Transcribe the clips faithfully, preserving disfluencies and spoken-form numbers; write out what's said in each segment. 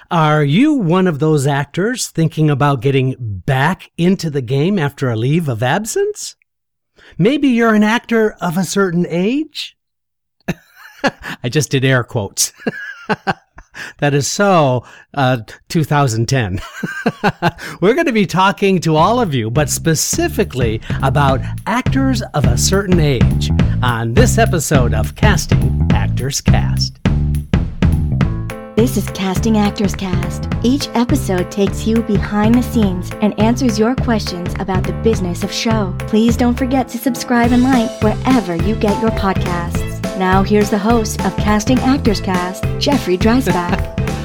Are you one of those actors thinking about getting back into the game after a leave of absence? Maybe you're an actor of a certain age? I just did air quotes. That is so uh, two thousand ten. We're going to be talking to all of you, but specifically about actors of a certain age on this episode of Casting Actors Cast. This is Casting Actors Cast. Each episode takes you behind the scenes and answers your questions about the business of show. Please don't forget to subscribe and like wherever you get your podcasts. Now here's the host of Casting Actors Cast, Jeffrey Dreisbach.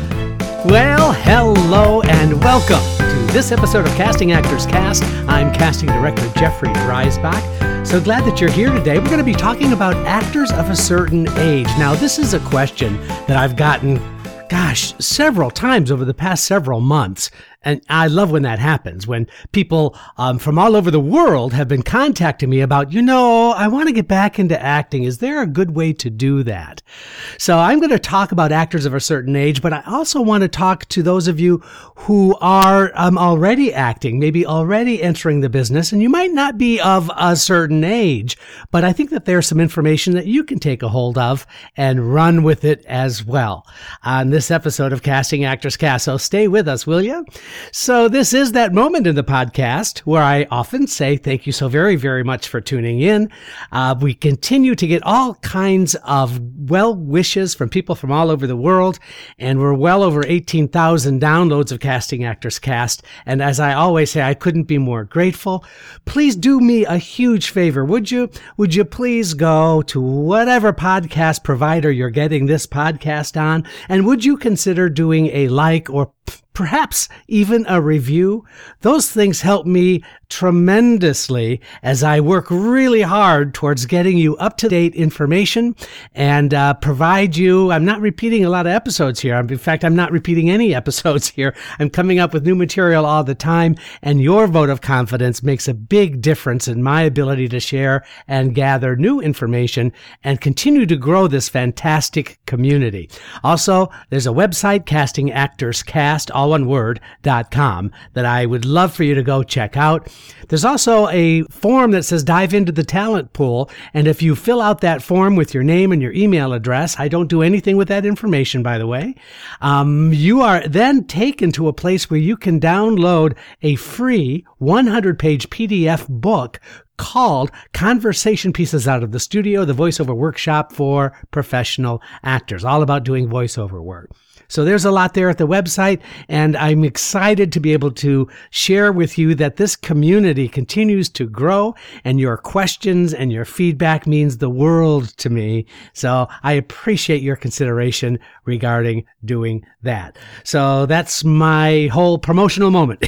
Well, hello and welcome to this episode of Casting Actors Cast. I'm casting director Jeffrey Dreisbach. So glad that you're here today. We're going to be talking about actors of a certain age. Now, this is a question that I've gotten, gosh, several times over the past several months. And I love when that happens, when people um, from all over the world have been contacting me about, you know, I want to get back into acting. Is there a good way to do that? So I'm going to talk about actors of a certain age, but I also want to talk to those of you who are um, already acting, maybe already entering the business, and you might not be of a certain age, but I think that there's some information that you can take a hold of and run with it as well on this episode of Casting Actors Cast. So stay with us, will you? So this is that moment in the podcast where I often say thank you so very, very much for tuning in. Uh, we continue to get all kinds of well wishes from people from all over the world, and we're well over eighteen thousand downloads of Casting Actors Cast. And as I always say, I couldn't be more grateful. Please do me a huge favor, would you? Would you please go to whatever podcast provider you're getting this podcast on, and would you consider doing a like or perhaps even a review? Those things help me tremendously as I work really hard towards getting you up-to-date information and uh, provide you. I'm not repeating a lot of episodes here. In fact, I'm not repeating any episodes here. I'm coming up with new material all the time, and your vote of confidence makes a big difference in my ability to share and gather new information and continue to grow this fantastic community. Also, there's a website, Casting Actors Cast, all one word, dot com, that I would love for you to go check out. There's also a form that says dive into the talent pool, and if you fill out that form with your name and your email address, I don't do anything with that information, by the way, um, you are then taken to a place where you can download a free one hundred page P D F book called Conversation Pieces Out of the Studio, the voiceover workshop for professional actors, all about doing voiceover work. So there's a lot there at the website, and I'm excited to be able to share with you that this community continues to grow, and your questions and your feedback means the world to me. So I appreciate your consideration regarding doing that. So that's my whole promotional moment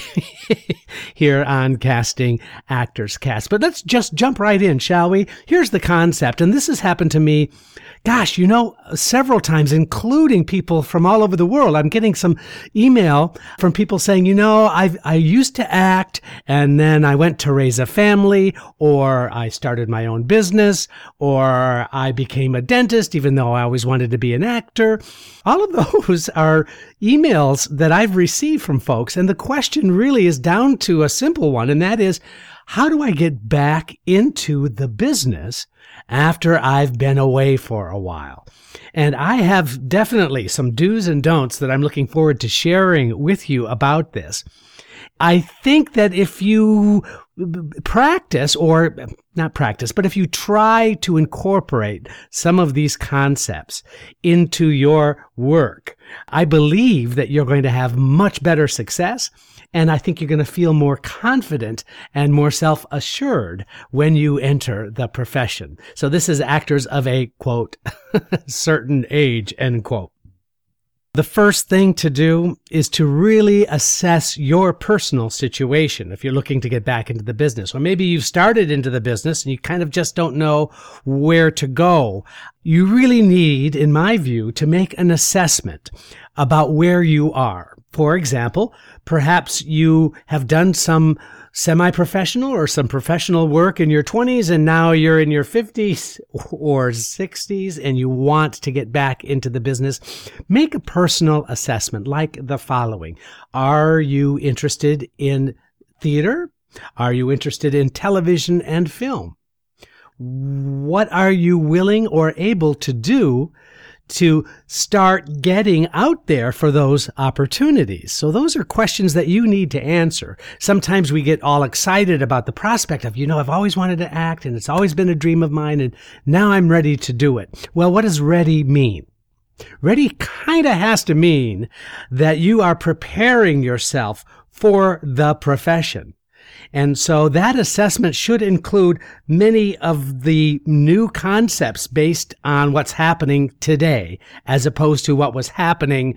here on Casting Actors Cast. But let's just jump right in, shall we? Here's the concept, and this has happened to me, gosh, you know, several times, including people from all over the world. I'm getting some email from people saying, you know, I I used to act, and then I went to raise a family, or I started my own business, or I became a dentist, even though I always wanted to be an actor. All of those are emails that I've received from folks, and the question really is down to a simple one, and that is, how do I get back into the business after I've been away for a while? And I have definitely some do's and don'ts that I'm looking forward to sharing with you about this. I think that if you practice, or not practice, but if you try to incorporate some of these concepts into your work, I believe that you're going to have much better success. And I think you're going to feel more confident and more self-assured when you enter the profession. So this is actors of a, quote, certain age, end quote. The first thing to do is to really assess your personal situation if you're looking to get back into the business. Or maybe you've started into the business and you kind of just don't know where to go. You really need, in my view, to make an assessment about where you are. For example, perhaps you have done some semi-professional or some professional work in your twenties, and now you're in your fifties or sixties and you want to get back into the business, make a personal assessment like the following. Are you interested in theater? Are you interested in television and film? What are you willing or able to do to start getting out there for those opportunities? So those are questions that you need to answer. Sometimes we get all excited about the prospect of, you know, I've always wanted to act and it's always been a dream of mine and now I'm ready to do it. Well, what does ready mean? Ready kind of has to mean that you are preparing yourself for the profession. And so that assessment should include many of the new concepts based on what's happening today, as opposed to what was happening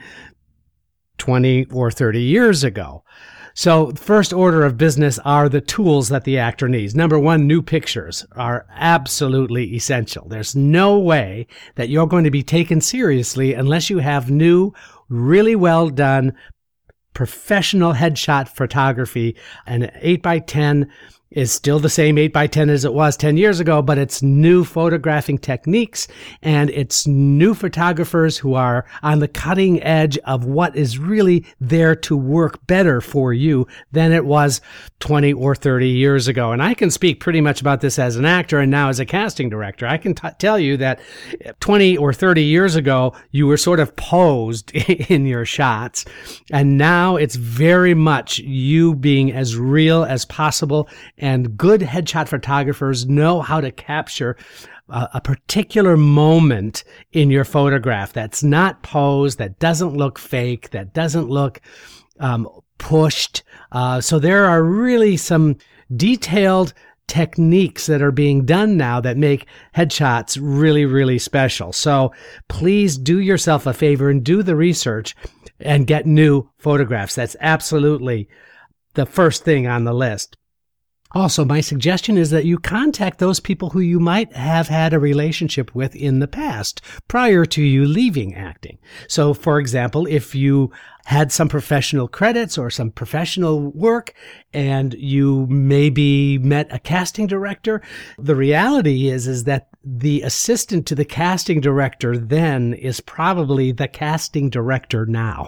twenty or thirty years ago. So first order of business are the tools that the actor needs. Number one, new pictures are absolutely essential. There's no way that you're going to be taken seriously unless you have new, really well done professional headshot photography. An eight by ten is still the same eight by ten as it was ten years ago, but it's new photographing techniques and it's new photographers who are on the cutting edge of what is really there to work better for you than it was twenty or thirty years ago. And I can speak pretty much about this as an actor and now as a casting director. I can t- tell you that twenty or thirty years ago, you were sort of posed in your shots. And now it's very much you being as real as possible. And good headshot photographers know how to capture a, a particular moment in your photograph that's not posed, that doesn't look fake, that doesn't look um, pushed. Uh, so there are really some detailed techniques that are being done now that make headshots really, really special. So please do yourself a favor and do the research and get new photographs. That's absolutely the first thing on the list. Also, my suggestion is that you contact those people who you might have had a relationship with in the past prior to you leaving acting. So, for example, if you had some professional credits or some professional work and you maybe met a casting director, the reality is, is that the assistant to the casting director then is probably the casting director now.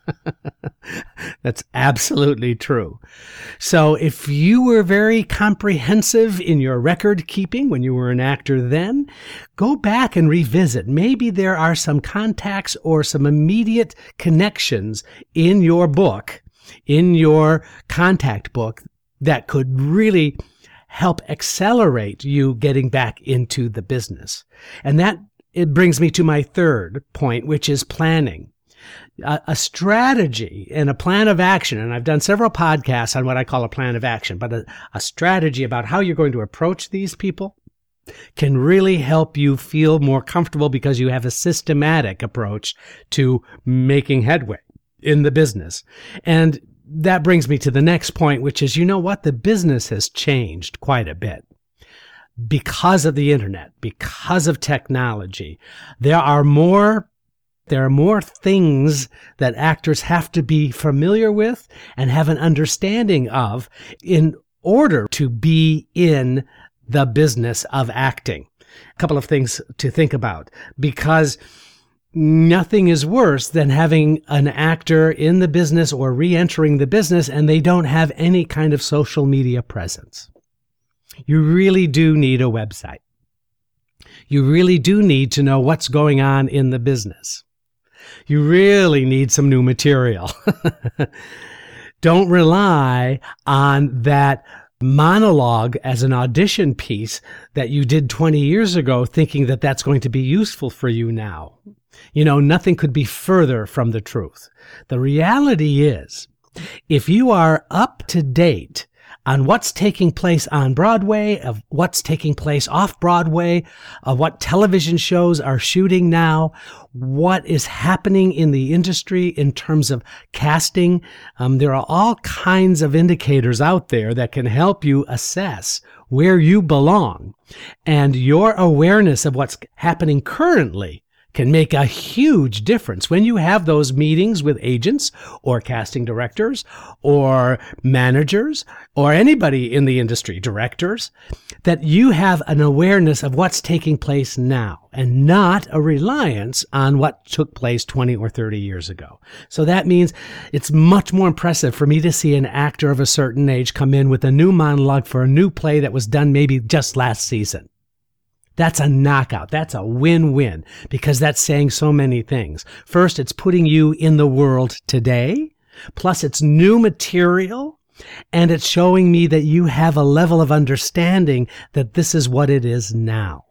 That's absolutely true. So if you were very comprehensive in your record keeping when you were an actor then, go back and revisit. Maybe there are some contacts or some immediate connections in your book, in your contact book, that could really help accelerate you getting back into the business. And that, it brings me to my third point, which is planning. A, a strategy and a plan of action, and I've done several podcasts on what I call a plan of action, but a, a strategy about how you're going to approach these people can really help you feel more comfortable because you have a systematic approach to making headway in the business. And that brings me to the next point, which is, you know what? The business has changed quite a bit because of the internet, because of technology. There are more There are more things that actors have to be familiar with and have an understanding of in order to be in the business of acting. A couple of things to think about, because nothing is worse than having an actor in the business or re-entering the business and they don't have any kind of social media presence. You really do need a website. You really do need to know what's going on in the business. You really need some new material. Don't rely on that monologue as an audition piece that you did twenty years ago, thinking that that's going to be useful for you now. You know, nothing could be further from the truth. The reality is, if you are up to date on what's taking place on Broadway, of what's taking place off Broadway, of what television shows are shooting now, what is happening in the industry in terms of casting. Um, there are all kinds of indicators out there that can help you assess where you belong. And your awareness of what's happening currently can make a huge difference when you have those meetings with agents or casting directors or managers or anybody in the industry, directors, that you have an awareness of what's taking place now and not a reliance on what took place twenty or thirty years ago. So that means it's much more impressive for me to see an actor of a certain age come in with a new monologue for a new play that was done maybe just last season. That's a knockout. That's a win-win because that's saying so many things. First, it's putting you in the world today, plus it's new material, and it's showing me that you have a level of understanding that this is what it is now.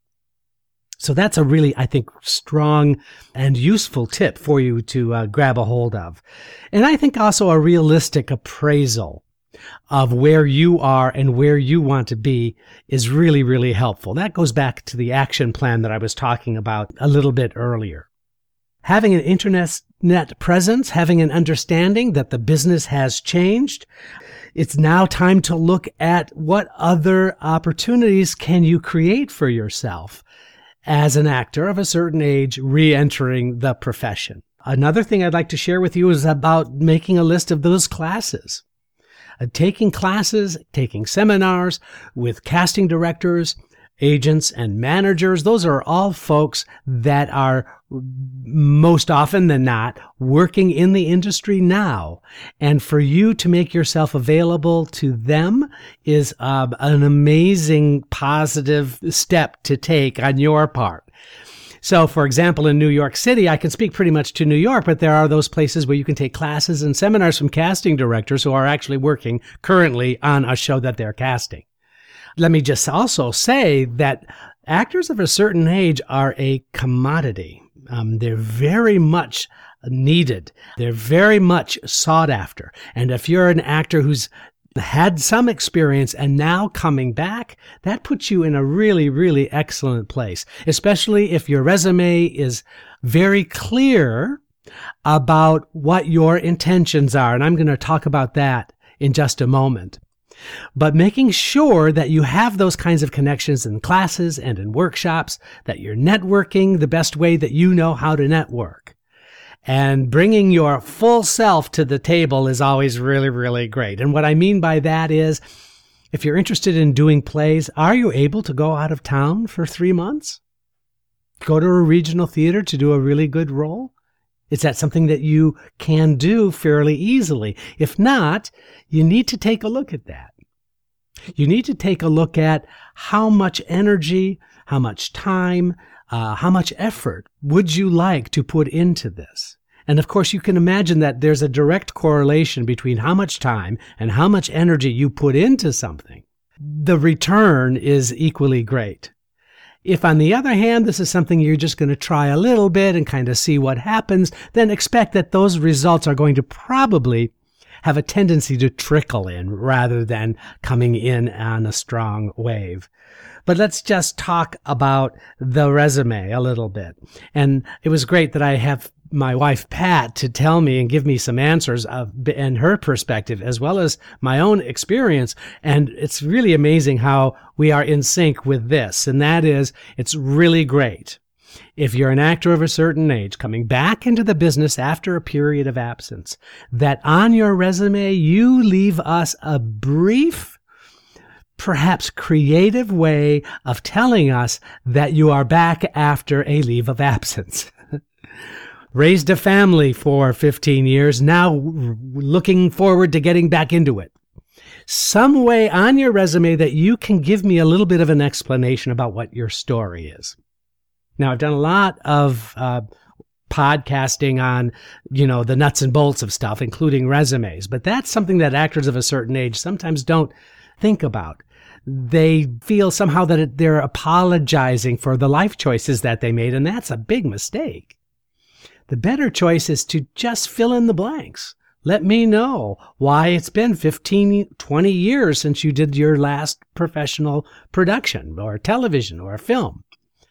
So that's a really, I think, strong and useful tip for you to uh, grab a hold of. And I think also a realistic appraisal of where you are and where you want to be is really, really helpful. That goes back to the action plan that I was talking about a little bit earlier. Having an internet net presence, having an understanding that the business has changed, it's now time to look at what other opportunities can you create for yourself as an actor of a certain age re-entering the profession. Another thing I'd like to share with you is about making a list of those classes. Uh, taking classes, taking seminars with casting directors, agents, and managers. Those are all folks that are most often than not working in the industry now. And for you to make yourself available to them is uh, an amazing positive step to take on your part. So, for example, in New York City, I can speak pretty much to New York, but there are those places where you can take classes and seminars from casting directors who are actually working currently on a show that they're casting. Let me just also say that actors of a certain age are a commodity. Um, they're very much needed. They're very much sought after. And if you're an actor who's had some experience and now coming back, that puts you in a really, really excellent place, especially if your resume is very clear about what your intentions are. And I'm going to talk about that in just a moment. But making sure that you have those kinds of connections in classes and in workshops, that you're networking the best way that you know how to network. And bringing your full self to the table is always really, really great. And what I mean by that is, if you're interested in doing plays, are you able to go out of town for three months? Go to a regional theater to do a really good role? Is that something that you can do fairly easily? If not, you need to take a look at that. You need to take a look at how much energy, how much time, uh, how much effort would you like to put into this? And of course, you can imagine that there's a direct correlation between how much time and how much energy you put into something. The return is equally great. If, on the other hand, this is something you're just going to try a little bit and kind of see what happens, then expect that those results are going to probably have a tendency to trickle in rather than coming in on a strong wave. But let's just talk about the resume a little bit. And it was great that I have my wife, Pat, to tell me and give me some answers of, and her perspective, as well as my own experience. And it's really amazing how we are in sync with this. And that is, it's really great if you're an actor of a certain age coming back into the business after a period of absence, that on your resume, you leave us a brief, perhaps creative way of telling us that you are back after a leave of absence. Raised a family for fifteen years, now looking forward to getting back into it. Some way on your resume that you can give me a little bit of an explanation about what your story is. Now, I've done a lot of uh, podcasting on, you know, the nuts and bolts of stuff, including resumes, but that's something that actors of a certain age sometimes don't think about. They feel somehow that they're apologizing for the life choices that they made, and that's a big mistake. The better choice is to just fill in the blanks. Let me know why it's been fifteen, twenty years since you did your last professional production or television or film.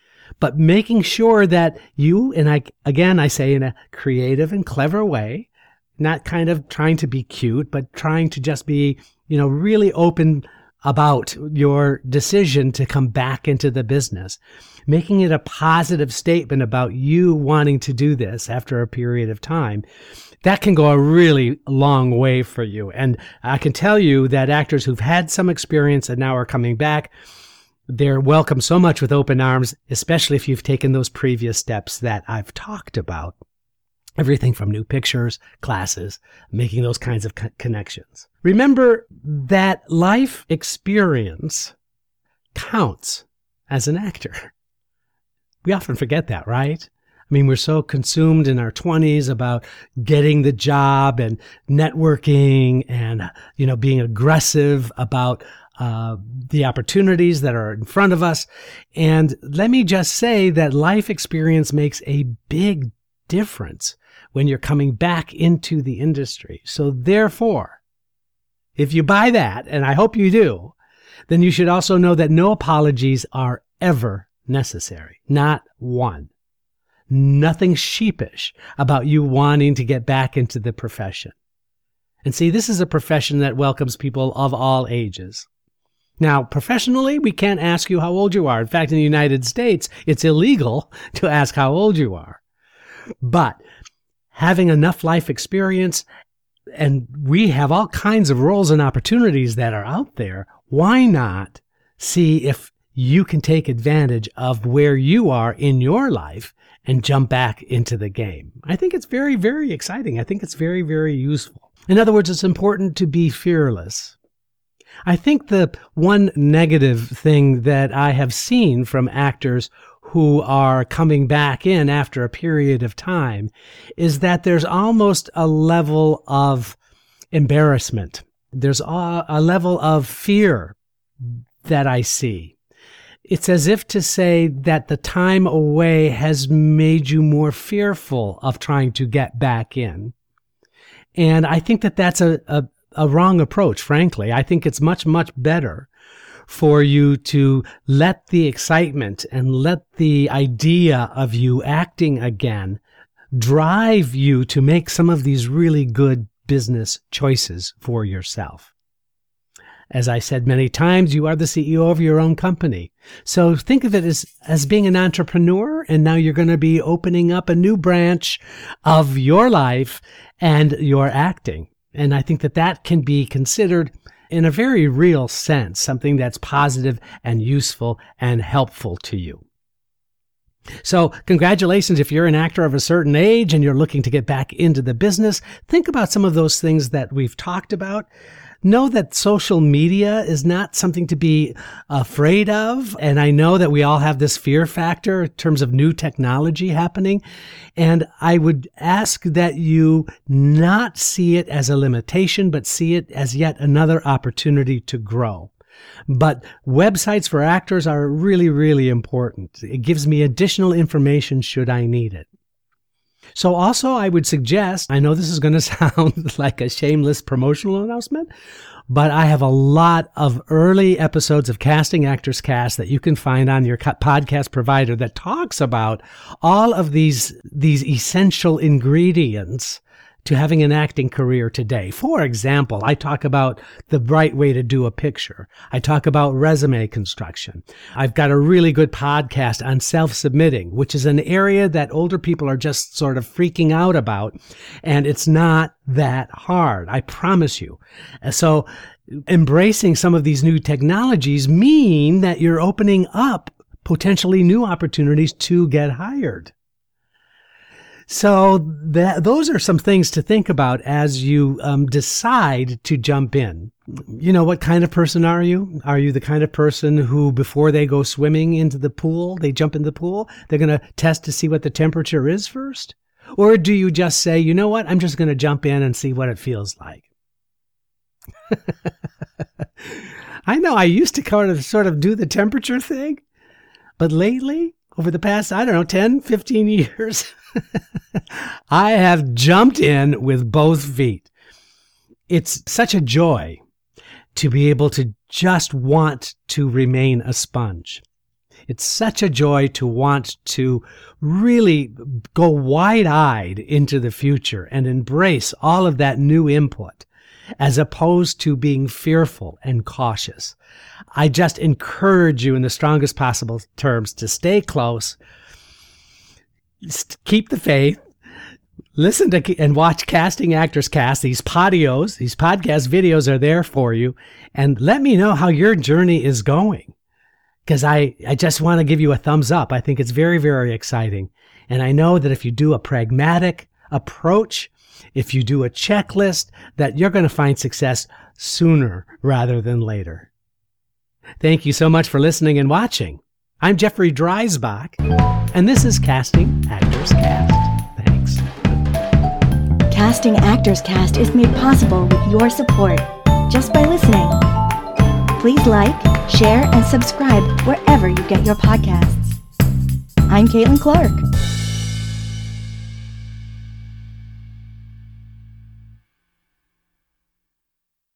But making sure that you, and I, again, I say in a creative and clever way, not kind of trying to be cute, but trying to just be, you know, really open about your decision to come back into the business, making it a positive statement about you wanting to do this after a period of time, that can go a really long way for you. And I can tell you that actors who've had some experience and now are coming back, they're welcome so much with open arms, especially if you've taken those previous steps that I've talked about. Everything from new pictures, classes, making those kinds of co- connections. Remember that life experience counts as an actor. We often forget that, right? I mean, we're so consumed in our twenties about getting the job and networking and, you know, being aggressive about uh, the opportunities that are in front of us. And let me just say that life experience makes a big difference when you're coming back into the industry. So therefore, if you buy that, and I hope you do, then you should also know that no apologies are ever necessary. Not one. Nothing sheepish about you wanting to get back into the profession. And see, this is a profession that welcomes people of all ages. Now, professionally, we can't ask you how old you are. In fact, in the United States, it's illegal to ask how old you are. But having enough life experience, and we have all kinds of roles and opportunities that are out there, why not see if you can take advantage of where you are in your life and jump back into the game? I think it's very, very exciting. I think it's very, very useful. In other words, it's important to be fearless. I think the one negative thing that I have seen from actors who are coming back in after a period of time is that there's almost a level of embarrassment. There's a, a level of fear that I see. It's as if to say that the time away has made you more fearful of trying to get back in. And I think that that's a, a, a wrong approach, frankly. I think it's much, much better for you to let the excitement and let the idea of you acting again drive you to make some of these really good business choices for yourself. As I said many times, you are the C E O of your own company. So think of it as, as being an entrepreneur, and now you're going to be opening up a new branch of your life and your acting. And I think that that can be considered in a very real sense, something that's positive and useful and helpful to you. So congratulations if you're an actor of a certain age and you're looking to get back into the business. Think about some of those things that we've talked about. Know that social media is not something to be afraid of. And I know that we all have this fear factor in terms of new technology happening. And I would ask that you not see it as a limitation, but see it as yet another opportunity to grow. But websites for actors are really, really important. It gives me additional information should I need it. So also I would suggest, I know this is going to sound like a shameless promotional announcement, but I have a lot of early episodes of Casting Actors Cast that you can find on your podcast provider that talks about all of these, these essential ingredients to having an acting career today. For example, I talk about the right way to do a picture. I talk about resume construction. I've got a really good podcast on self-submitting, which is an area that older people are just sort of freaking out about. And it's not that hard, I promise you. So embracing some of these new technologies mean that you're opening up potentially new opportunities to get hired. So that, those are some things to think about as you um, decide to jump in. You know, what kind of person are you? Are you the kind of person who, before they go swimming into the pool, they jump in the pool, they're going to test to see what the temperature is first? Or do you just say, you know what, I'm just going to jump in and see what it feels like? I know I used to kind of sort of do the temperature thing, but lately, over the past, I don't know, ten, fifteen years, I have jumped in with both feet. It's such a joy to be able to just want to remain a sponge. It's such a joy to want to really go wide-eyed into the future and embrace all of that new input as opposed to being fearful and cautious. I just encourage you in the strongest possible terms to stay close, keep the faith, listen to and watch Casting Actors Cast. These podios, these podcast videos are there for you. And let me know how your journey is going. Because I, I just want to give you a thumbs up. I think it's very, very exciting. And I know that if you do a pragmatic approach, if you do a checklist, that you're going to find success sooner rather than later. Thank you so much for listening and watching. I'm Jeffrey Dreisbach, and this is Casting Actors Cast. Thanks. Casting Actors Cast is made possible with your support just by listening. Please like, share, and subscribe wherever you get your podcasts. I'm Caitlin Clark.